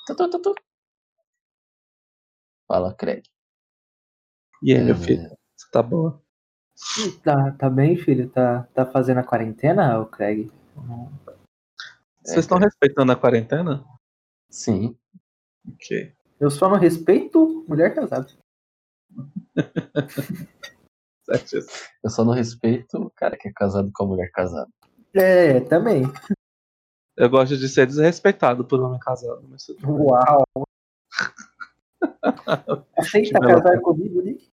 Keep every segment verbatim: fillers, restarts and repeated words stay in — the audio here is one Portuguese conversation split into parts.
Tu, tu, tu, tu. Fala, Craig. E aí, É, meu filho? Você tá boa? Tá, tá bem, filho? Tá, tá fazendo a quarentena, o Craig? Vocês estão respeitando a quarentena? Sim. Ok. Eu só não respeito mulher casada. Eu só não respeito o cara que é casado com a mulher casada. É, também. Eu gosto de ser desrespeitado por homem casado. Mas tudo bem. Uau! Aceita casar comigo, Nick?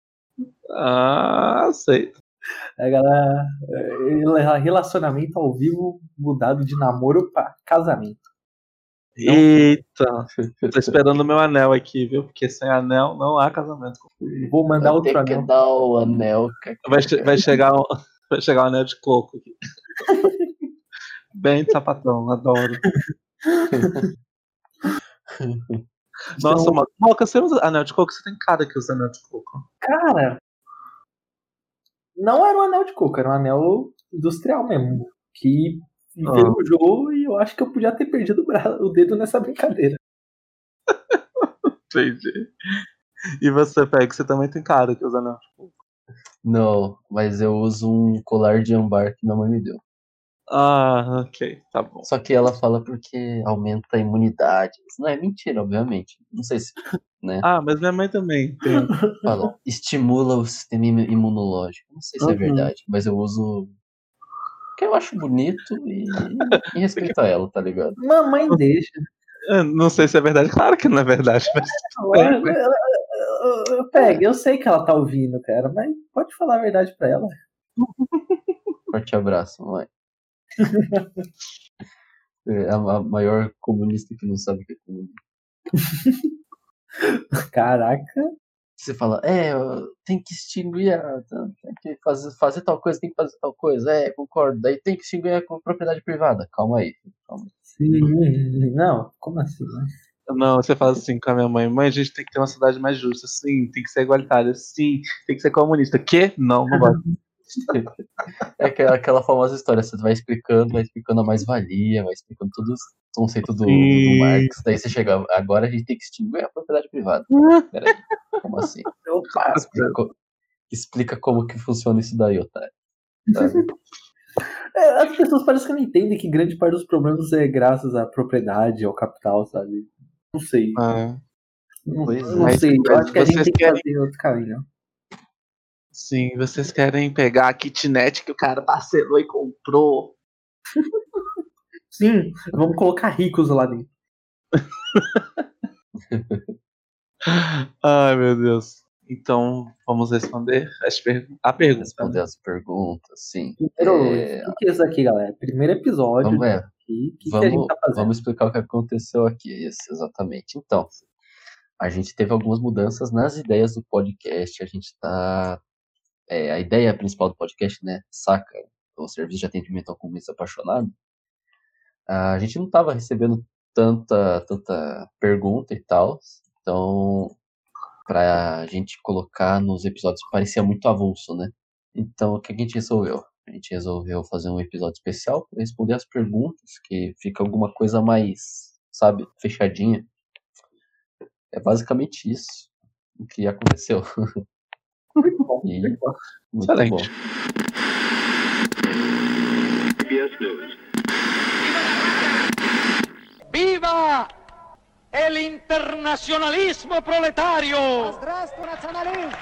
Ah, aceito. A galera, é, relacionamento ao vivo mudado de namoro pra casamento. Eita, tô esperando o meu anel aqui, viu? Porque sem anel não há casamento. Vou mandar Vai outro ter anel. que dar o anel. Vai, che- vai, chegar um, vai chegar um anel de coco aqui. Bem de sapatão, adoro. Nossa, Então, Mo- Moca, você usa anel de coco? Você tem cara que usa anel de coco. cara, não era um anel de coco, era um anel industrial mesmo. Que enferrujou e eu acho que eu podia ter perdido o, bra- o dedo nessa brincadeira. Entendi. E você, Peg, você também tem cara que usa anel de coco. Não, mas eu uso um colar de ambar que minha mãe me deu. Ah, ok, tá bom. Só que ela fala porque aumenta a imunidade. Isso não é mentira, obviamente. Não sei se, né? Ah, mas minha mãe também tem. Fala, estimula o sistema im- imunológico. Não sei se é Uhum. verdade, mas eu uso porque eu acho bonito e, e respeito a ela, tá ligado? Mamãe deixa. Eu não sei se é verdade, claro que não é verdade, mas. Pega, eu sei que ela tá ouvindo, cara, mas pode falar a verdade pra ela. Forte abraço, mãe. É a, a maior comunista que não sabe o que é comunismo. Caraca. Você fala, é, tem que extinguir, a, tem que fazer, fazer tal coisa, tem que fazer tal coisa, é, concordo. Daí tem que extinguir a propriedade privada. Calma aí, calma aí. Sim, não, como assim? Né? Não, você fala assim com a minha mãe: mãe, a gente tem que ter uma cidade mais justa. Sim, tem que ser igualitária. Sim, tem que ser comunista. Que? Não, não vai. É aquela, aquela famosa história, você vai explicando, vai explicando a mais-valia, vai explicando todo o conceito do, do, do Marx, daí você chega, agora a gente tem que extinguir a propriedade privada. Peraí, como assim? Opa, Explica, explica como que funciona isso daí, otário. Sabe? É, as pessoas parecem que não entendem que grande parte dos problemas é graças à propriedade, ao capital, sabe? Não sei. Ah, Não, Pois não é. sei. Eu acho que a Vocês gente tem que querem- fazer outro caminho. sim, vocês querem pegar a kitnet que o cara parcelou e comprou. Sim, vamos colocar ricos lá dentro. Ai, meu Deus. Então, vamos responder as per... a pergunta. Responder Né? as perguntas, sim. Primeiro, É, o que é isso aqui, galera? Primeiro episódio. vamos, é, aqui. O que, que a vamos, gente tá fazendo? vamos explicar o que aconteceu aqui, isso, exatamente. Então, a gente teve algumas mudanças nas ideias do podcast, a gente tá... É, a ideia principal do podcast, né, saca, o serviço de atendimento ao comunista apaixonado, a gente não estava recebendo tanta, tanta pergunta e tal, então pra gente colocar nos episódios parecia muito avulso, né? Então o que a gente resolveu? A gente resolveu fazer um episódio especial para responder as perguntas, que fica alguma coisa mais, sabe, fechadinha. É basicamente isso o que aconteceu. Muito bom. E Muito bom. muito Excelente. bom. ¡Viva el internacionalismo proletario! Здравствуй, национализм!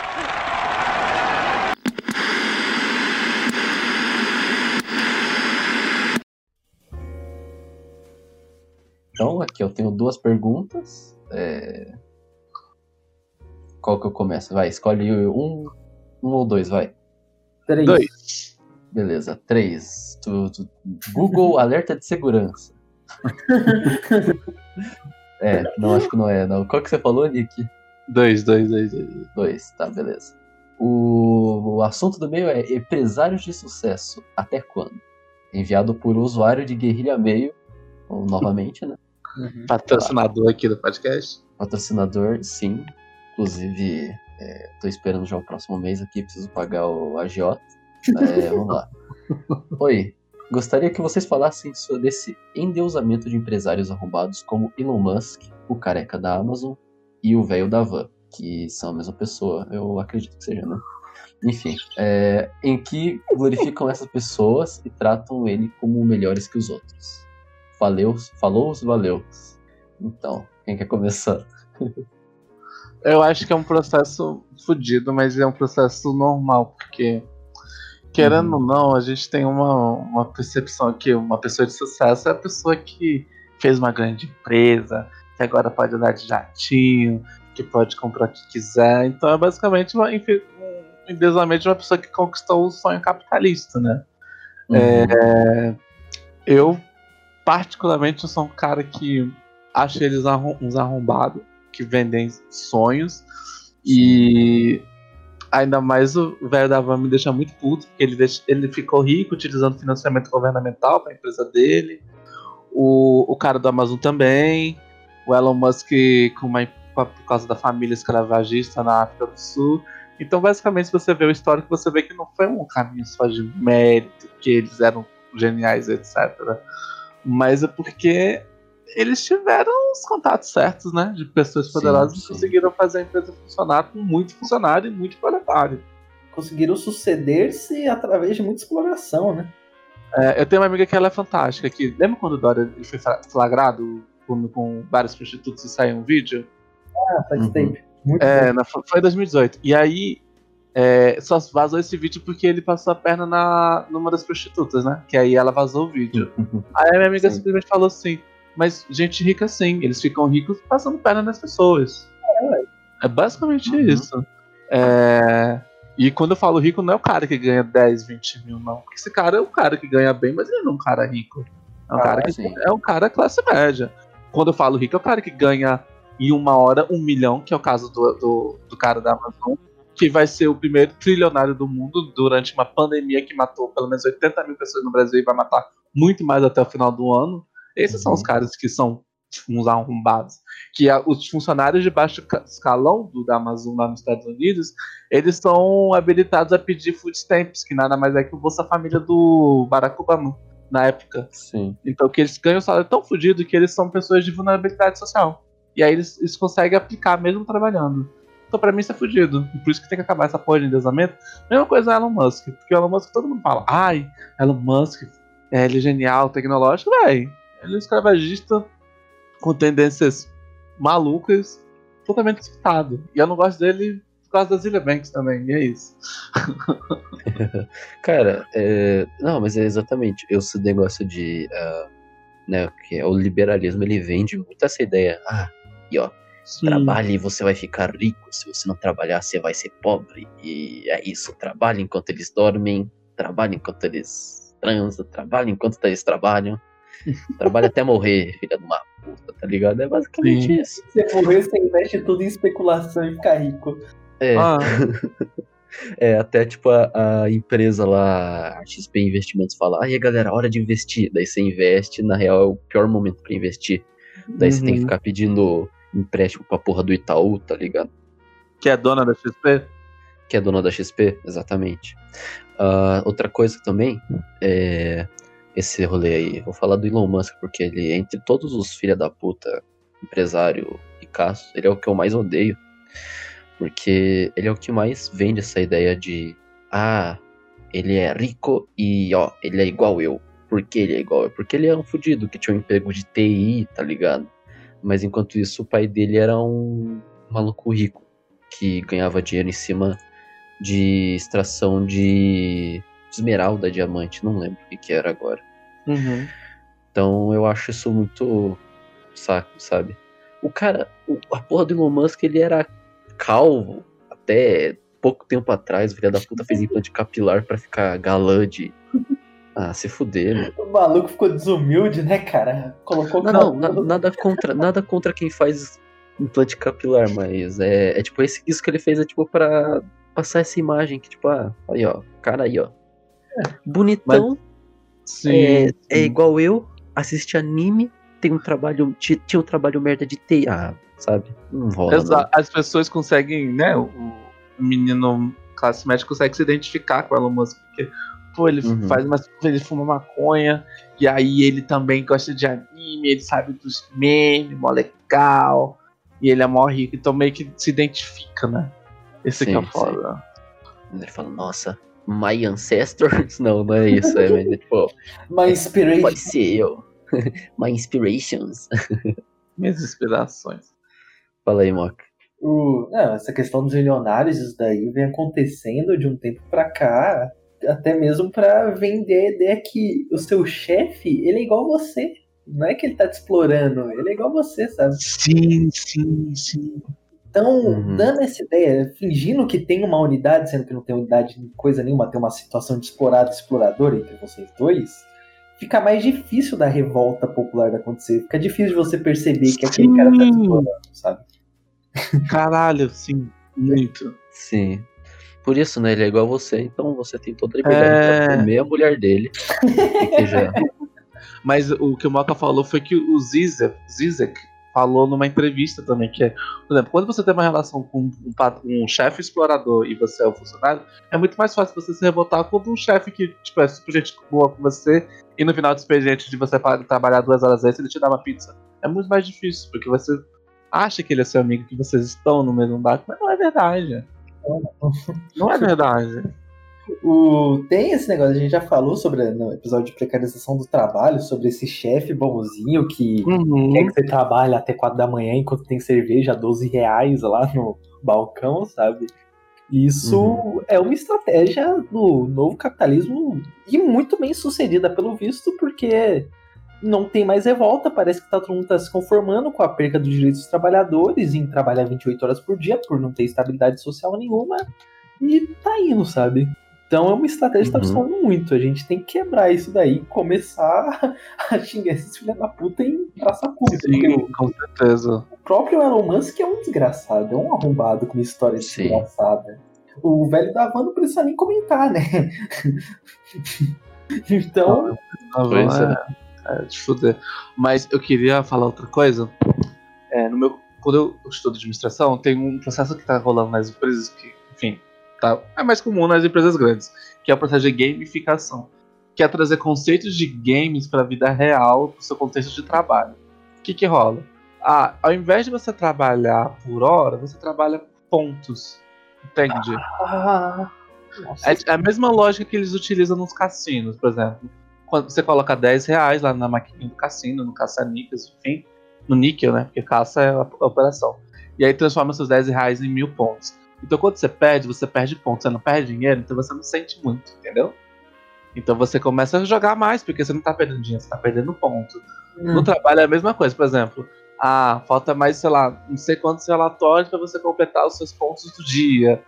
Então, aqui eu tenho duas perguntas. É... Qual que eu começo? Vai, escolhe um, um ou dois, vai. Três. Dois. Beleza, três. Tu, tu- Google alerta de segurança. É, não, acho que não é, não. Qual que você falou, Nick? Dois, dois, dois, dois. Dois, tá, beleza. O, o assunto do meio é empresários de sucesso, até quando? Enviado por usuário de Guerrilha Meio, ou, novamente, né? Uhum. Patrocinador aqui do podcast. Patrocinador, sim. Inclusive, é, tô esperando já o próximo mês aqui, preciso pagar o agiota. É, vamos lá. Oi, gostaria que vocês falassem sobre esse endeusamento de empresários arrombados como Elon Musk, o careca da Amazon e o velho da van, que são a mesma pessoa, eu acredito que seja, né? Enfim, é, em que glorificam essas pessoas e tratam ele como melhores que os outros. Valeu, falou, valeu. Então, quem quer começar? Eu acho que é um processo fodido, mas é um processo normal, porque, querendo ou não, a gente tem uma, uma percepção que uma pessoa de sucesso é a pessoa que fez uma grande empresa, que agora pode andar de jatinho, que pode comprar o que quiser. Então é basicamente uma, um endeusamento de uma pessoa que conquistou o sonho capitalista, né? Uhum. É, eu, particularmente, sou um cara que acho eles arrom- uns arrombados, que vendem sonhos. E ainda mais o velho da van me deixa muito puto, porque ele, deixa, ele ficou rico utilizando financiamento governamental para a empresa dele. O, o cara do Amazon também. O Elon Musk com uma, por causa da família escravagista na África do Sul. Então, basicamente, se você vê o histórico, você vê que não foi um caminho só de mérito, que eles eram geniais, etcétera. Mas é porque eles tiveram os contatos certos, né? De pessoas poderosas Sim, e sim. conseguiram fazer a empresa funcionar com muito funcionário e muito proletário. Conseguiram suceder-se através de muita exploração, né? É, eu tenho uma amiga que ela é fantástica. Que, lembra quando o Dória ele foi flagrado com, com vários prostitutos e saiu um vídeo? Ah, faz Uhum. tempo. Muito É, tempo. na, foi em dois mil e dezoito. E aí, é, só vazou esse vídeo porque ele passou a perna na, numa das prostitutas, né? Que aí ela vazou o vídeo. Aí a minha amiga Sim. simplesmente falou assim: mas gente rica sim, eles ficam ricos passando perna nas pessoas. É basicamente Uhum. isso. É, e quando eu falo rico, não é o cara que ganha dez, vinte mil, não. Porque esse cara é um cara que ganha bem, mas ele não é um cara rico. É um, Ah, cara, que, sim. é um cara classe média. Quando eu falo rico, é o cara que ganha em uma hora um milhão, que é o caso do, do, do cara da Amazon, que vai ser o primeiro trilionário do mundo durante uma pandemia que matou pelo menos oitenta mil pessoas no Brasil e vai matar muito mais até o final do ano. Esses Uhum. são os caras que são uns arrombados. Que a, os funcionários de baixo escalão do, da Amazon lá nos Estados Unidos, eles são habilitados a pedir food stamps, que nada mais é que o Bolsa Família do Barack Obama, na época. Sim. Então que eles ganham um salário tão fodido que eles são pessoas de vulnerabilidade social. E aí eles, eles conseguem aplicar mesmo trabalhando. Então pra mim isso é fudido. E por isso que tem que acabar essa porra de endeusamento. Mesma coisa é Elon Musk. Porque o Elon Musk todo mundo fala, ai, Elon Musk, é, ele é genial, tecnológico, véi. Ele é um escravagista com tendências malucas, totalmente disputado. E eu não gosto dele por causa das Zilia Banks também, e é isso. Cara, é... não, mas é exatamente esse negócio de, uh, né, que é o liberalismo, ele vende muito essa ideia. Ah, e ó, Sim. trabalhe e você vai ficar rico. Se você não trabalhar, você vai ser pobre. E é isso, trabalhe enquanto eles dormem, trabalhe enquanto eles transam, trabalhe enquanto eles trabalham. Trabalha até morrer, filha de uma puta, tá ligado? É basicamente Sim. isso. Se você morrer, você investe tudo em especulação e fica rico. É, Ah, é até tipo a, a empresa lá, a X P Investimentos, fala: aí galera, hora de investir. Daí você investe, na real é o pior momento pra investir. Daí você tem que uhum. ficar pedindo empréstimo pra porra do Itaú, tá ligado? Que é dona da X P? Que é dona da X P, exatamente. Uh, outra coisa também é esse rolê aí. Vou falar do Elon Musk, porque ele, entre todos os filha da puta, empresário ricaço, ele é o que eu mais odeio. Porque ele é o que mais vende essa ideia de ah, ele é rico e ó, ele é igual eu. Por que ele é igual eu? Porque ele é um fudido que tinha um emprego de T I, tá ligado? Mas enquanto isso, o pai dele era um maluco rico que ganhava dinheiro em cima de extração de esmeralda, diamante, não lembro o que, que era agora. Uhum. Então eu acho isso muito saco, sabe? O cara, o, a porra do Elon Musk, ele era calvo até pouco tempo atrás. O filho da puta fez implante capilar pra ficar galã de... Ah, se fuder, mano. O maluco ficou desumilde, né, cara? Colocou Não, não, na, nada, contra, nada contra quem faz implante capilar, mas é, é tipo, esse, isso que ele fez é tipo pra passar essa imagem que tipo, ah, aí ó, cara aí ó. Bonitão, Sim, é, sim. é igual eu, assiste anime, tem um trabalho, tinha um trabalho merda de T I, ah, sabe? Não rola, Exa- As pessoas conseguem, né? O, o menino classe média consegue se identificar com o Elon Musk, porque Pô, ele Uhum. faz umas ele fuma maconha, e aí ele também gosta de anime, ele sabe dos memes, mó legal, e ele é mó rico, então meio que se identifica, né? Esse aqui é Sim, foda. Ele fala, nossa, my ancestors? Não, não é isso. É, mas é tipo, My inspiration. pode ser eu. My inspirations. Minhas inspirações. Fala aí, Mock. O, não, essa questão dos milionários, isso daí vem acontecendo de um tempo pra cá, até mesmo pra vender a ideia que o seu chefe, ele é igual você. Não é que ele tá te explorando, ele é igual você, sabe? Sim, sim, sim. Então, Uhum. dando essa ideia, fingindo que tem uma unidade, sendo que não tem unidade em coisa nenhuma, tem uma situação de explorado e explorador entre vocês dois, fica mais difícil da revolta popular de acontecer. Fica difícil de você perceber que aquele cara tá te explorando, sabe? Caralho, sim, muito. Sim. Por isso, né? Ele é igual a você, então você tem toda a liberdade É... pra comer a mulher dele. Que já... Mas o que o Moka falou foi que o Zizek, Zizek falou numa entrevista também, que é, por exemplo, quando você tem uma relação com um, pat- um chefe explorador e você é o funcionário, é muito mais fácil você se revoltar contra um chefe que, tipo, é super gente boa com você e no final do expediente de você pa- trabalhar duas horas extras ele te dá uma pizza. É muito mais difícil, porque você acha que ele é seu amigo, que vocês estão no mesmo barco, mas não é verdade. Não é verdade. O, tem esse negócio, a gente já falou sobre no episódio de precarização do trabalho, sobre esse chefe bonzinho que Uhum. quer que você trabalhe até quatro da manhã enquanto tem cerveja a doze reais lá no balcão, sabe? Isso Uhum. é uma estratégia do novo capitalismo e muito bem sucedida pelo visto, porque não tem mais revolta, parece que tá, todo mundo tá se conformando com a perca dos direitos dos trabalhadores em trabalhar vinte e oito horas por dia por não ter estabilidade social nenhuma e tá indo, sabe? Então é uma estratégia que tá Uhum. funcionando muito. A gente tem que quebrar isso daí e começar a xingar esses filhos da puta em praça pública. Porque Sim, o, com certeza. o próprio Elon Musk é um desgraçado, é um arrombado com uma história Sim. desgraçada. O velho da van não precisa nem comentar, né? Então, Pois é. é, é de fuder. Mas eu queria falar outra coisa. É, no meu, quando eu estudo administração, tem um processo que tá rolando nas empresas que, enfim, tá, é mais comum nas empresas grandes, que é o processo de gamificação, que é trazer conceitos de games para a vida real, para o seu contexto de trabalho. O que que rola? Ah, ao invés de você trabalhar por hora, você trabalha por pontos, entende? ah, nossa, É é a mesma lógica que eles utilizam nos cassinos, por exemplo. Quando você coloca dez reais lá na maquininha do cassino, no caça-níqueis, enfim, no níquel, né? Porque caça é a a operação. E aí transforma seus dez reais em mil pontos. Então quando você perde, você perde pontos. Você não perde dinheiro, então você não sente muito, entendeu? Então você começa a jogar mais, porque você não tá perdendo dinheiro, você tá perdendo ponto. hum, No trabalho é a mesma coisa, por exemplo. Ah, falta mais, sei lá, não sei quantos relatórios para você completar os seus pontos do dia.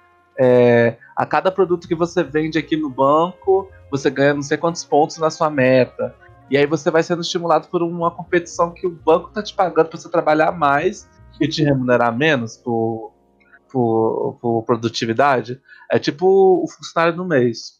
É, a cada produto que você vende aqui no banco, você ganha não sei quantos pontos na sua meta. E aí você vai sendo estimulado por uma competição que o banco tá te pagando para você trabalhar mais e te remunerar menos por, por, por produtividade. É tipo o funcionário do mês.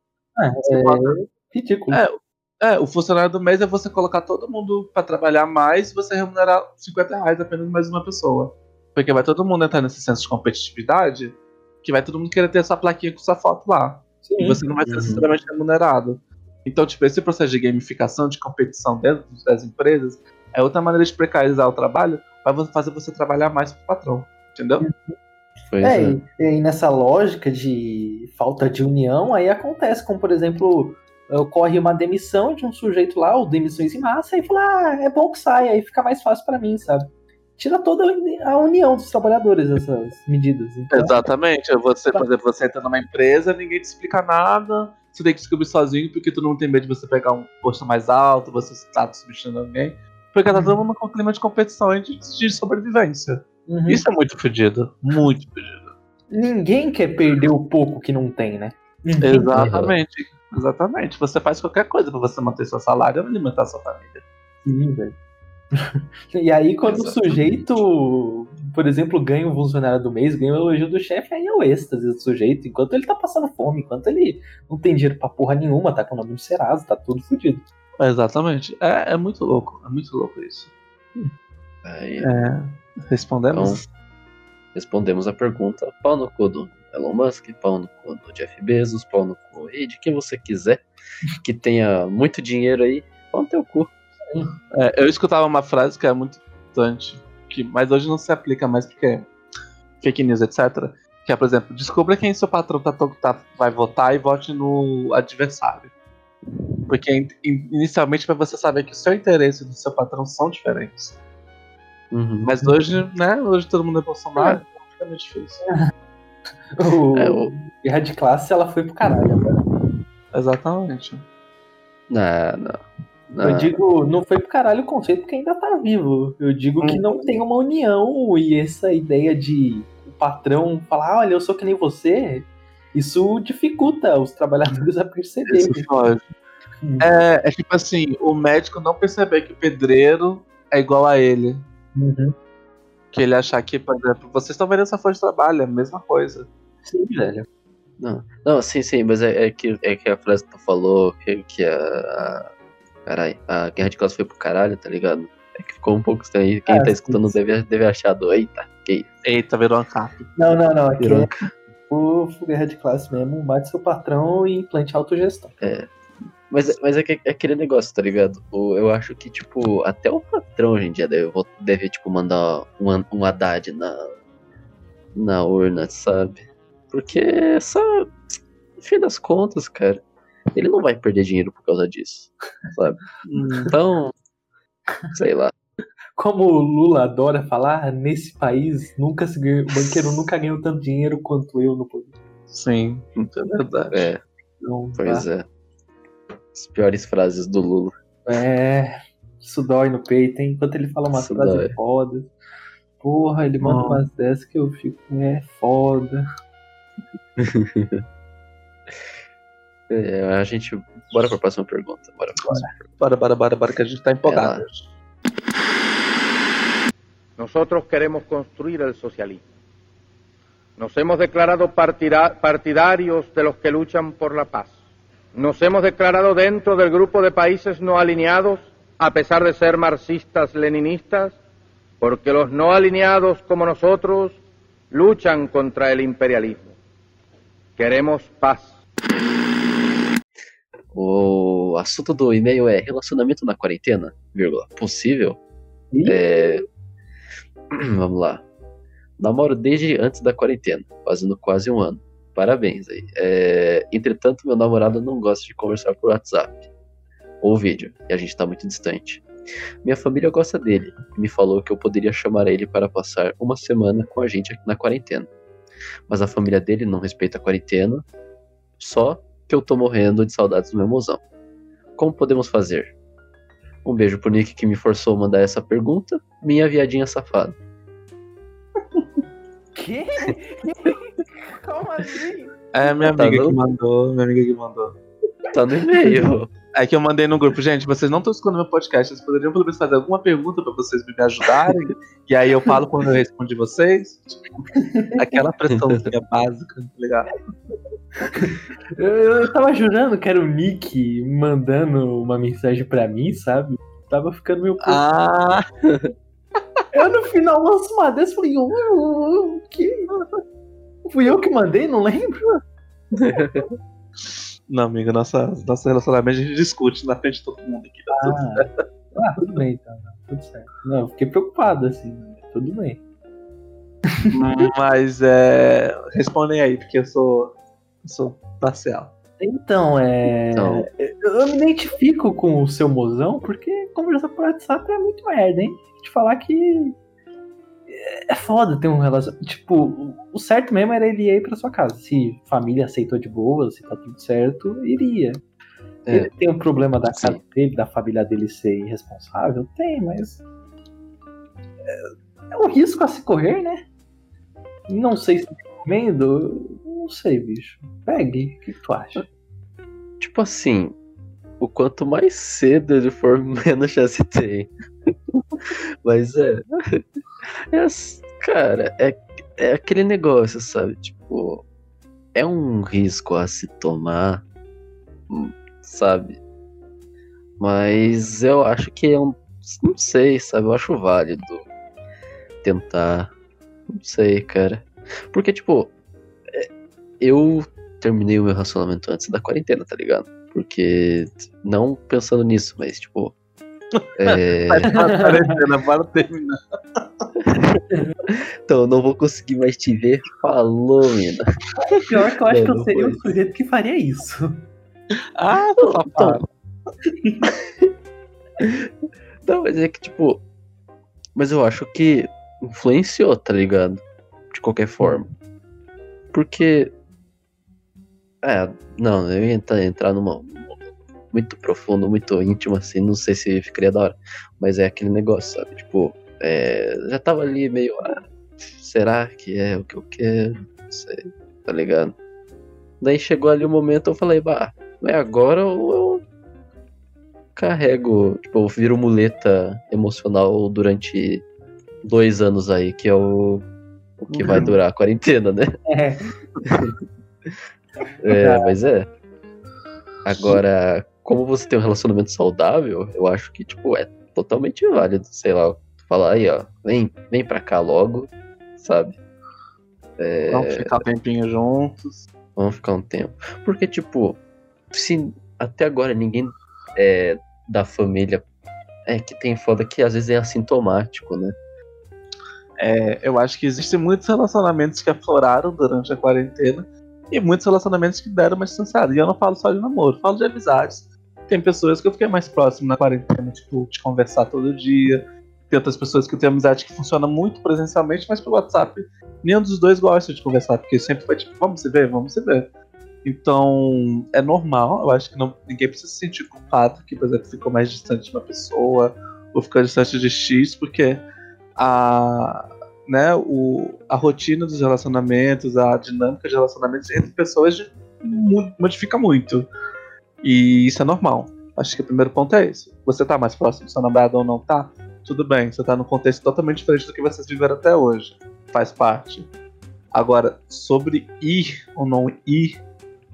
Você é bota- ridículo. é, é, o funcionário do mês é você colocar todo mundo para trabalhar mais e você remunerar cinquenta reais apenas mais uma pessoa. Porque vai todo mundo entrar nesse senso de competitividade que vai todo mundo querer ter essa plaquinha com sua foto lá. Sim. E você não vai ser Uhum. necessariamente remunerado. Então, tipo, esse processo de gamificação, de competição dentro das empresas, é outra maneira de precarizar o trabalho, vai fazer você trabalhar mais pro patrão. Entendeu? Pois É, é. e, e aí nessa lógica de falta de união, aí acontece, como por exemplo, ocorre uma demissão de um sujeito lá, ou demissões em massa, e fala, ah, é bom que saia, aí fica mais fácil pra mim, sabe? Tira toda a união dos trabalhadores essas medidas. Então, Exatamente. Você, por exemplo, você entra numa empresa, ninguém te explica nada, você tem que descobrir sozinho porque tu não tem medo de você pegar um posto mais alto, você está substituindo alguém. Porque tá todo mundo com um clima de competição e de, de sobrevivência. uhum. Isso é muito fodido. Muito fodido. Ninguém quer perder o pouco que não tem, né? Ninguém. Exatamente. Exatamente. Você faz qualquer coisa pra você manter seu salário e alimentar sua família. Sim, velho. E aí, quando Exatamente. o sujeito, por exemplo, ganha um funcionário do mês, ganha o elogio do chefe, aí é o êxtase do sujeito, enquanto ele tá passando fome, enquanto ele não tem dinheiro pra porra nenhuma, tá com o nome do Serasa, tá tudo fodido. Exatamente. É, é muito louco. É muito louco isso. Aí, É, respondemos? respondemos a pergunta. Pau no cu do Elon Musk, pau no cu do Jeff Bezos, pau no cu aí de quem você quiser, que tenha muito dinheiro aí, pau no teu cu. É, eu escutava uma frase que é muito importante, que, mas hoje não se aplica mais porque é fake news, etcétera. Que é, por exemplo, descubra quem seu patrão tá, tá, vai votar e vote no adversário. Porque in, inicialmente para você saber que o seu interesse e do seu patrão são diferentes. Uhum. Mas hoje, né? Hoje todo mundo é Bolsonaro, então fica meio difícil. O... É, o- Guerra de classe, ela foi pro caralho agora. Exatamente. Não, não. não. Eu digo, não foi pro caralho o conceito porque ainda tá vivo. Eu digo que não tem uma união e essa ideia de o patrão falar, olha, eu sou que nem você, isso dificulta os trabalhadores a perceber. Isso pode. É, é tipo assim, o médico não perceber que o pedreiro é igual a ele. Uhum. Que ele achar que, por exemplo, vocês estão vendo essa folha de trabalho, é a mesma coisa. Sim, velho. Não, não, sim, sim, mas é, é, que, é que a frase que tu falou, que, que a, a. Caralho, a guerra de classe foi pro caralho, tá ligado? É que ficou um pouco estranho. Quem Ah, tá sim, escutando sim. deve, deve achar do. Eita, que isso? Eita, virou uma capa. Não, não, não. Aqui Virou. é o guerra de classe mesmo. Bate seu patrão e implante autogestão. Mas, mas é, que, é aquele negócio, tá ligado? O, eu acho que, tipo, até o patrão hoje em dia deve, deve tipo, mandar um, um Haddad na, na urna, sabe? Porque, sabe, no fim das contas, cara, ele não vai perder dinheiro por causa disso, sabe? Então, sei lá. Como o Lula adora falar, nesse país nunca se ganhou, o banqueiro nunca ganhou tanto dinheiro quanto eu no poder. Sim, é verdade. É, Então, pois tá. é. As piores frases do Lula. É, isso dói no peito, hein? Enquanto ele fala umas Isso frases dói. fodas. Porra, ele manda Ah. umas dessas que eu fico, é foda. É, a gente. Bora pra próxima pergunta. Bora pra próxima pergunta. Bora, bora, bora, bora, que a gente tá empolgado. É, hoje. Nosotros queremos construir el socialismo. Nos hemos declarado partida- partidarios de los que luchan por la paz. Nos hemos declarado dentro del grupo de países no alineados, a pesar de ser marxistas-leninistas, porque los no alineados como nosotros luchan contra el imperialismo. Queremos paz. O assunto do e-mail é relacionamento na quarentena, vírgula, possível? Ih. É... Vamos lá. Namoro desde antes da quarentena, fazendo quase um ano. Parabéns aí. É... Entretanto, meu namorado não gosta de conversar por WhatsApp ou vídeo, e a gente tá muito distante. Minha família gosta dele e me falou que eu poderia chamar ele para passar uma semana com a gente aqui na quarentena. Mas a família dele não respeita a quarentena, só que eu tô morrendo de saudades do meu mozão. Como podemos fazer? Um beijo pro Nick que me forçou a mandar essa pergunta, minha viadinha safada. Que? Como assim? É minha Tá amiga no- que mandou, minha amiga que mandou. Tá no e-mail. É que eu mandei no grupo, gente, vocês não estão escutando meu podcast, vocês poderiam pelo menos fazer alguma pergunta pra vocês me ajudarem, e aí eu falo quando eu respondi vocês. Tipo, aquela pressãozinha básica, tá ligado? Eu, eu tava jurando que era o Nick mandando uma mensagem pra mim, sabe? Tava ficando meio. Ah, Eu no final lanço uma dessas e falei, "Ô, ô, ô, que? Fui eu que mandei, não lembro. não, amiga, nossa, nosso relacionamento a gente discute na frente de todo mundo aqui. Tá tudo certo. Ah, ah, tudo bem, então. Tudo certo. Não, eu fiquei preocupado, assim. Tudo bem. Mas é. Respondem aí, porque eu sou. Eu sou parcial. Então, é. Então. Eu, eu me identifico com o seu mozão, porque conversar por WhatsApp é muito merda, hein? Te falar que. É foda ter um relacionamento. Tipo, o certo mesmo era ele ir pra sua casa. Se família aceitou de boa, se tá tudo certo, iria. É. Ele tem um problema da Sim. casa dele, da família dele ser irresponsável? Tem, mas. É, é um risco a se correr, né? Não sei se recomendo. Não sei, bicho. Pegue. O que, que tu acha? Tipo assim, o quanto mais cedo ele for, menos chance tem. Mas é, é. Cara, é, é aquele negócio, sabe? Tipo, é um risco a se tomar, sabe? Mas eu acho que é um. Não sei, sabe? Eu acho válido tentar. Não sei, cara. Porque, tipo, é, eu terminei o meu relacionamento antes da quarentena, tá ligado? Porque, não pensando nisso, mas tipo... É... Vai pra quarentena, bora terminar. Então, eu não vou conseguir mais te ver. Falou, mina. Pior que eu acho Não, que eu não seria foi. o sujeito que faria isso. Ah, tô Então, safado. Não, mas é que, tipo... Mas eu acho que influenciou, tá ligado? De qualquer forma. Porque... É, não, eu ia entrar, entrar numa... muito profundo, muito íntimo, assim, não sei se ficaria da hora. Mas é aquele negócio, sabe? Tipo, é, já tava ali meio... Ah, será que é o que eu quero? Não sei, tá ligado? Daí chegou ali o momento, eu falei, bah, é agora ou eu carrego, tipo, eu viro muleta emocional durante dois anos aí, que é o, o que vai durar a quarentena, né? É. É, mas é. Agora, como você tem um relacionamento saudável, eu acho que, tipo, é totalmente válido, sei lá, falar aí, ó, vem, vem pra cá logo, sabe? É, Vamos ficar um tempinho juntos. vamos ficar um tempo. Porque, tipo, se até agora ninguém é, da família é que tem foda que às vezes é assintomático, né? É, eu acho que existem muitos relacionamentos que afloraram durante a quarentena e muitos relacionamentos que deram uma distanciada. E eu não falo só de namoro, falo de amizades. Tem pessoas que eu fiquei mais próximo na quarentena, tipo, de conversar todo dia. Tem outras pessoas que eu tenho amizade que funciona muito presencialmente, mas pelo WhatsApp nenhum dos dois gosta de conversar, porque sempre foi tipo, vamos se ver, vamos se ver. Então, é normal, eu acho que não, ninguém precisa se sentir culpado que, por exemplo, ficou mais distante de uma pessoa ou ficou distante de X, porque a, né, o, a rotina dos relacionamentos, a dinâmica de relacionamentos entre pessoas modifica muito. E isso é normal. Acho que o primeiro ponto é esse. Você tá mais próximo do seu namorado ou não tá? Tudo bem, você tá num contexto totalmente diferente do que vocês viveram até hoje. Faz parte. Agora, sobre ir ou não ir,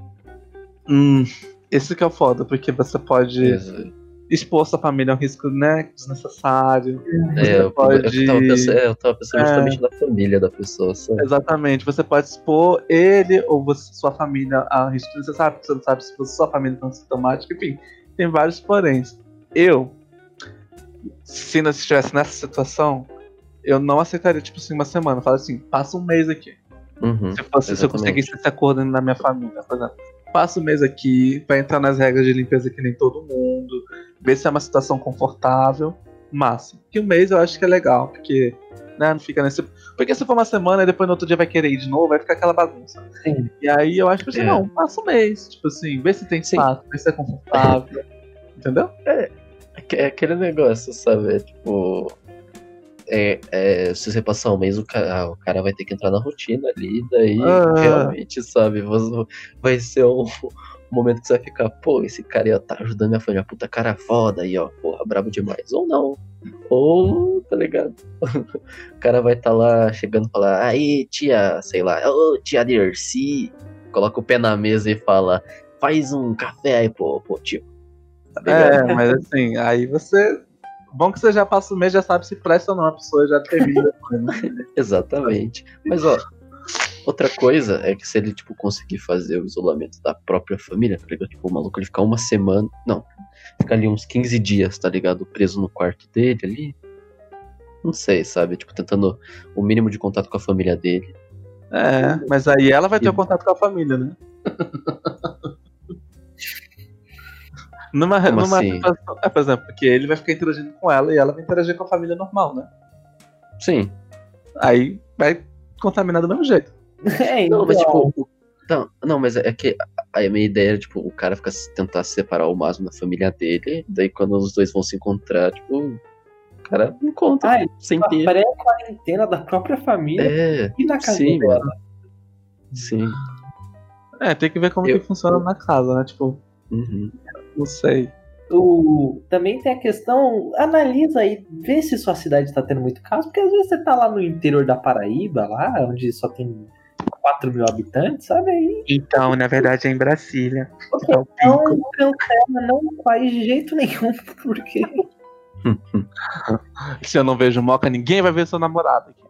hum, esse que é o foda, porque você pode Exato. expor sua família a um risco, né, desnecessário. É, Você eu, pode... eu, tava pensando, é, eu tava pensando É. justamente na família da pessoa, sabe? Exatamente, você pode expor ele ou você, sua família a um risco desnecessário, porque você não sabe se você, sua família está sintomática, enfim, tem vários poréns. Eu, se não estivesse nessa situação, eu não aceitaria, tipo assim, uma semana. Fala assim, passa um mês aqui. Uhum, Se, fosse, se eu conseguisse esse acordo na minha família, por exemplo. Passa um mês aqui, vai entrar nas regras de limpeza que nem todo mundo, ver se é uma situação confortável, máximo. Que um mês eu acho que é legal, porque, né, não fica nesse... Porque se for uma semana e depois no outro dia vai querer ir de novo, vai ficar aquela bagunça. Sim. E aí eu acho que você, É. não, passa um mês, tipo assim, vê se tem Sim. espaço, vê se é confortável, entendeu? É aquele negócio, sabe? É tipo. É, é, se você passar um mês, o cara, o cara vai ter que entrar na rotina ali, daí Ah. realmente, sabe? você- Vai ser um momento que você vai ficar, pô, esse cara aí, ó, tá ajudando minha família, puta cara foda aí, ó, porra, brabo demais. Ou não. Ou, tá ligado? O cara vai estar tá lá chegando e falar, aí, tia, sei lá, ô, tia Dercy, coloca o pé na mesa e fala, faz um café aí, pô, pô, tio. Tá ligado? É, mas assim, aí você. Bom que você já passa o mês, já sabe se presta ou não, a pessoa já termina. Né? Exatamente. Mas, ó, outra coisa é que se ele, tipo, conseguir fazer o isolamento da própria família, tá ligado? Tipo, o maluco ele ficar uma semana, não, ficar ali uns quinze dias, tá ligado? Preso no quarto dele ali. Não sei, sabe? Tipo, tentando o mínimo de contato com a família dele. É, mas aí ela vai ter o contato com a família, né? Numa, Como numa assim? situação, é, por exemplo, porque ele vai ficar interagindo com ela e ela vai interagir com a família normal, né? Sim. Aí vai contaminar do mesmo jeito. É, Não, mas então, tipo. o- Não, não, mas é que a a minha ideia era, tipo, o cara ficar, tentar se separar o máximo da família dele, daí quando os dois vão se encontrar, tipo, o cara encontra, Ai, sem a ter. pré-quarentena da própria família É, e na casa sim, dela. mano. Sim. É, tem que ver como Eu- que funciona na casa, né? Tipo, Uhum. não sei. O... Também tem a questão, analisa aí, vê se sua cidade tá tendo muito caso, porque às vezes você tá lá no interior da Paraíba, lá, onde só tem quatro mil habitantes, sabe? Aí Então, na verdade, é em Brasília. ok, não cancela, não faz de jeito nenhum, porque Se eu não vejo moca, ninguém vai ver seu namorado aqui.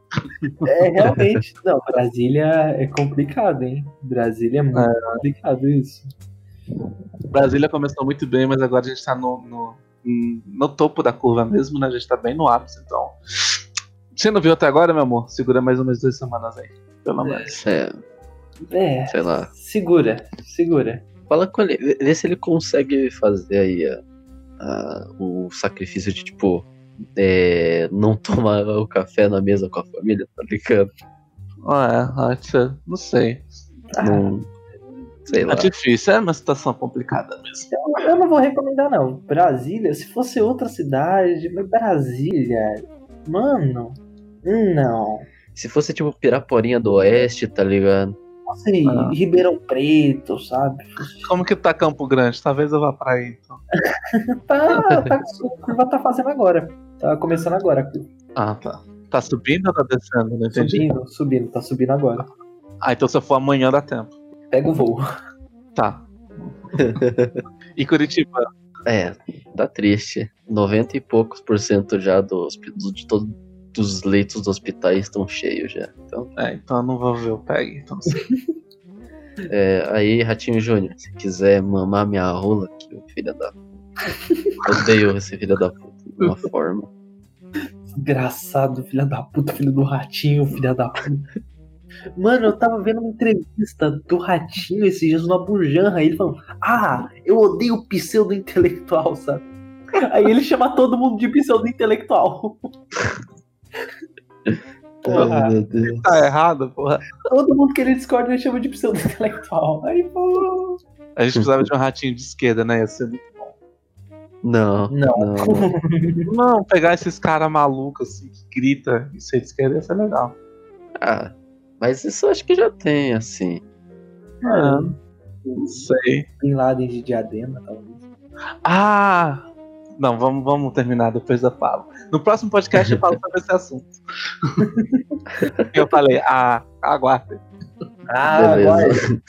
É, realmente. Não, Brasília é complicado, hein? Brasília é muito é. complicado isso. Brasília começou muito bem, mas agora a gente tá no, no, no topo da curva mesmo, né? A gente tá bem no ápice, então. Você não viu até agora, meu amor? Segura mais umas duas semanas aí, pelo menos. É. É. Sei lá. Segura, segura. Fala com ele, vê se ele consegue fazer aí a, a, o sacrifício de, tipo, é, não tomar o café na mesa com a família, tá ligado? Ah, é, não sei. Não, sei lá. É difícil, é uma situação complicada mesmo. Eu, eu não vou recomendar, não. Brasília, se fosse outra cidade, mas Brasília, mano, não. Se fosse, tipo, Piraporinha do Oeste, tá ligado? Assim, ah. Ribeirão Preto, sabe? Como que tá Campo Grande? Talvez eu vá pra aí, então. tá, tá, a curva tá fazendo agora. Tá começando agora a curva. Ah, tá. Tá subindo ou tá descendo? Não entendi. Subindo, subindo, tá subindo agora. Ah, então se eu for amanhã dá tempo. Pega o voo. Tá. E Curitiba? É, tá triste. noventa e poucos por cento já dos, de todos os leitos dos hospitais estão cheios já. Então, é, então eu não vou ver o P E G. Então não sei. É, aí, Ratinho Júnior, se quiser mamar minha rola aqui, o filho da... Odeio esse filho da puta de uma forma. Desgraçado, filho da puta, filho do Ratinho, filho da puta. Mano, eu tava vendo uma entrevista do Ratinho esses dias no Abujanra, ele falando: ah, eu odeio o pseudo-intelectual, sabe? Aí ele chama todo mundo de pseudo-intelectual. Porra, oh, meu Deus. Tá errado, porra. Todo mundo que ele discorda ele chama de pseudo-intelectual. Aí, pô. A gente precisava de um ratinho de esquerda, né? Ia ser muito bom. Não, não. Não, não pegar esses caras malucos assim, que grita e ser de esquerda ia ser legal. Ah, mas isso eu acho que já tem, assim. Ah, não sei. Bin Laden de Diadema, talvez. Ah! Não, vamos, vamos terminar, depois eu falo. No próximo podcast eu falo sobre esse assunto. Eu falei, ah, aguardem. Ah, beleza.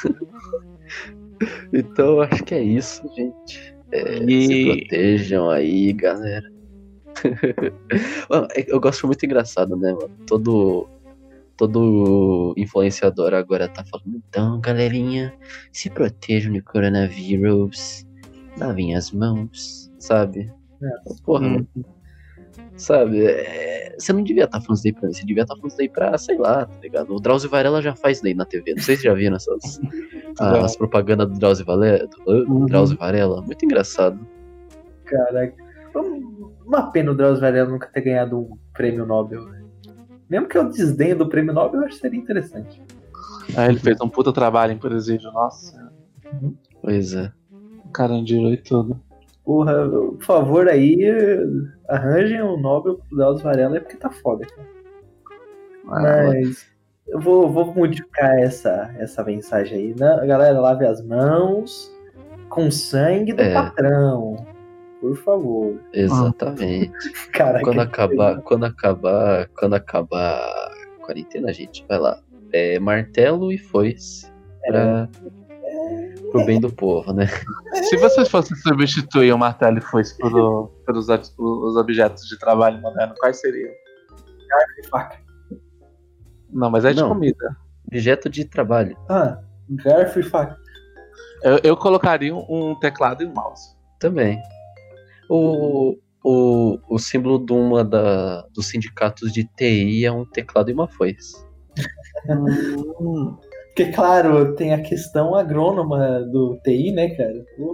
Então, acho que é isso, gente. É, e... Se protejam aí, galera. Mano, eu gosto muito engraçado, né, mano? Todo, todo influenciador agora tá falando, então, galerinha, se protejam do coronavírus, lavem as mãos, sabe? É, porra, hum. Sabe, é, você não devia estar falando isso daí pra mim, você devia estar falando isso daí pra, sei lá, tá ligado? O Drauzio Varela já faz isso daí na T V, não sei se já viram essas as propagandas do Drauzio Varela, do uhum. Drauzio Varela, muito engraçado. Caraca, uma pena o Drauzio Varela nunca ter ganhado um prêmio Nobel, né? Mesmo que eu desdenho do prêmio Nobel, eu acho que seria interessante. Ah, ele fez um puta trabalho em presídio, nossa. Uhum. Pois é. Carandiru e tudo. Porra, por favor, aí arranjem um Nobel pro Drauzio Varela, é porque tá foda, cara. Mas eu vou, vou modificar essa, essa mensagem aí, né? Galera, lave as mãos com sangue do é. patrão, por favor. Exatamente. Caraca, quando acabar, quando acabar, quando acabar a quarentena, gente, vai lá. É martelo e foice pra... É. Pro bem do povo, né? Se vocês fossem substituir o martelo e foice por, pelos os objetos de trabalho moderno, quais seriam? Garfo e faca. Não, mas é de Não, comida. Objeto de trabalho. Ah, garfo e faca. Eu, eu colocaria um teclado e um mouse. Também. O, o, o símbolo de uma da, dos sindicatos de T I é um teclado e uma foice. hum. Porque, claro, tem a questão agrônoma do T I, né, cara? Pô.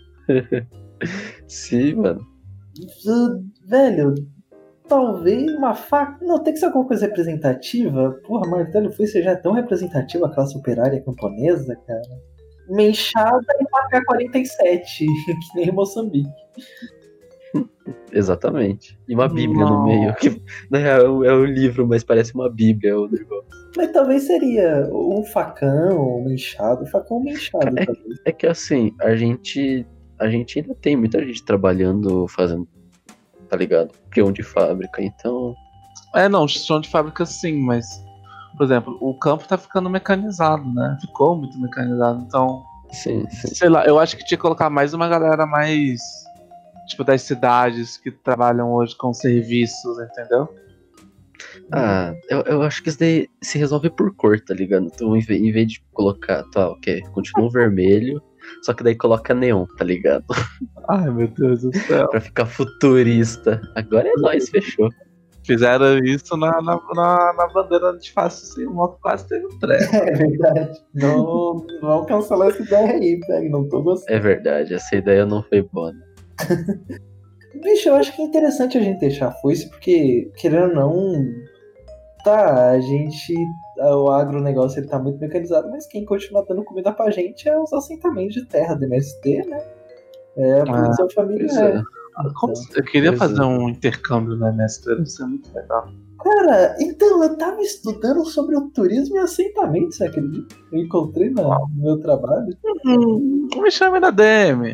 Sim, mano. Velho, talvez uma faca... Não, tem que ser alguma coisa representativa. Porra, martelo foi já é tão representativo a classe operária camponesa, cara. Uma enxada e uma A K quarenta e sete, que nem Moçambique. Exatamente. E uma bíblia não. no meio. Que, né, é, o, é o livro, mas parece uma bíblia o negócio. Mas talvez seria um facão, uma enxada. Um facão ou uma enxada, é, talvez. É que assim, a gente, a gente ainda tem muita gente trabalhando, fazendo, tá ligado? Peão de fábrica, então... É, não, chão de fábrica sim, mas... Por exemplo, o campo tá ficando mecanizado, né? Ficou muito mecanizado, então... Sim, sim. Sei lá, eu acho que tinha que colocar mais uma galera mais... Tipo, das cidades que trabalham hoje com serviços, entendeu? Ah, eu, eu acho que isso daí se resolve por cor, tá ligado? Então, em vez, em vez de colocar, tá, ok, continua um vermelho, só que daí coloca neon, tá ligado? Ai, meu Deus do céu. Pra ficar futurista. Agora é nóis, fechou. Fizeram isso na, na, na, na bandeira antifácil, assim, o moto quase teve um treco. É verdade. Não, não vamos cancelar essa ideia aí, Peg. Não tô gostando. É verdade, essa ideia não foi boa. Né? Bicho, eu acho que é interessante a gente deixar a foice, porque, querendo ou não, tá, a gente, o agronegócio ele tá muito mecanizado, mas quem continua dando comida pra gente é os assentamentos de terra do M S T, né? É a produção Pois familiar. é. Como- eu queria Pois fazer é. um intercâmbio na M S T, deve ser muito legal. Cara, então, eu tava estudando sobre o turismo e assentamento, você acredita? Eu encontrei na- no meu trabalho. Hum, me chame na D M.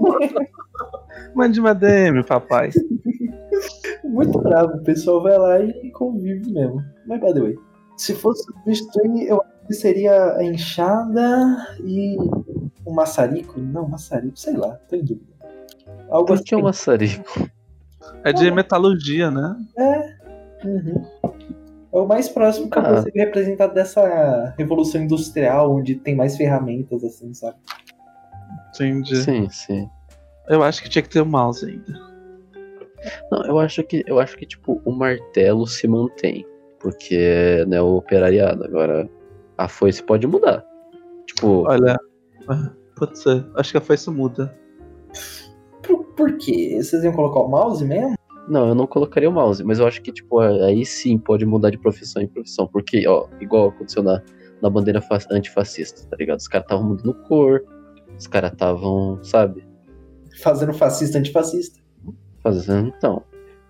Mande uma D M, papai. Muito bravo, o pessoal vai lá e convive mesmo. Mas, by the way, se fosse substituir, eu acho que seria a enxada e o maçarico. Não, maçarico, sei lá, tô em dúvida. Algo Por assim. que o maçarico? É de metalurgia, né? Uhum. É o mais próximo que eu Ah. consigo representar dessa revolução industrial, onde tem mais ferramentas, assim, sabe? Entendi. Sim, sim. Eu acho que tinha que ter um mouse ainda. Não, eu acho que, eu acho que tipo, o martelo se mantém. Porque é né, o operariado. Agora, a foice pode mudar. Tipo, Olha, pode ser. Acho que a foice muda. Por, por quê? Vocês iam colocar o mouse mesmo? não, eu não colocaria o mouse, mas eu acho que, tipo, aí sim pode mudar de profissão em profissão. Porque, ó, igual aconteceu na, na bandeira fa- antifascista, tá ligado? Os caras estavam mudando cor, os caras estavam, sabe, Fazendo fascista antifascista. fazendo então.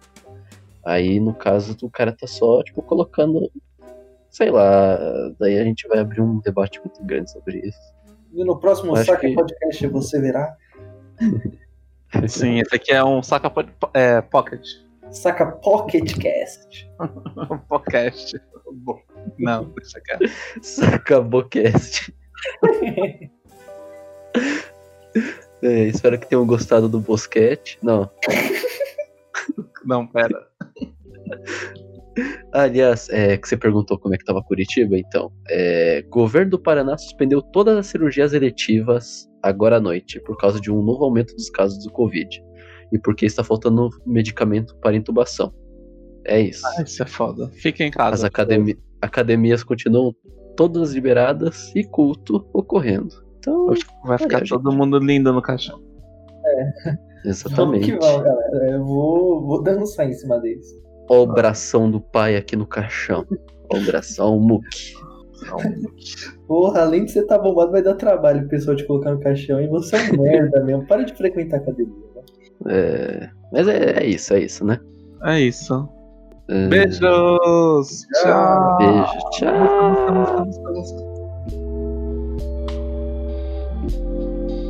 Aí, no caso, o cara tá só, tipo, colocando, sei lá, daí a gente vai abrir um debate muito grande sobre isso. E no próximo Acho Saca que- Podcast você verá. Sim, esse aqui é um saca po- é, pocket. Saca Pocket Cast. Podcast. Bom, não, deixa quieto. Acabou cast. É, espero que tenham gostado do Bosquete. Não. Não, pera. Aliás, é, que você perguntou como é que tava Curitiba, então. É, governo do Paraná suspendeu todas as cirurgias eletivas agora à noite, por causa de um novo aumento dos casos do Covid. E porque está faltando medicamento para intubação. É isso. Ah, isso é foda. Fica em As casa. academi- academias continuam todas liberadas e culto ocorrendo. Então, Vai ficar Olha, todo mundo lindo no caixão. Vamos exatamente. que vamos, galera. Eu vou, vou dançar em cima deles. Ó o bração do pai aqui no caixão. Ó o bração, o muque. Porra, além de você estar bombado, vai dar trabalho o pessoal te colocar no caixão. E você é um merda mesmo. Para de frequentar a academia. Né? É, mas é, é isso, é isso, né? É isso. É, Beijos! Tchau! Beijo, tchau. Música, música, música, música, música.